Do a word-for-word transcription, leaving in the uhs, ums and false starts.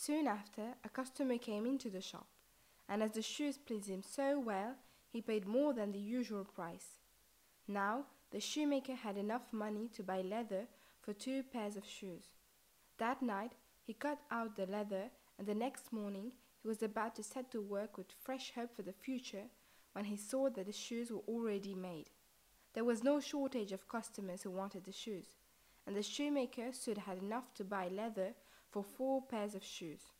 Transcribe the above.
Soon after, a customer came into the shop, and as the shoes pleased him so well, he paid more than the usual price. Now the shoemaker had enough money to buy leather for two pairs of shoes. That night he cut out the leather, and the next morning he was about to set to work with fresh hope for the future, when he saw that the shoes were already made. There was no shortage of customers who wanted the shoes, and the shoemaker soon had enough to buy leather for four pairs of shoes.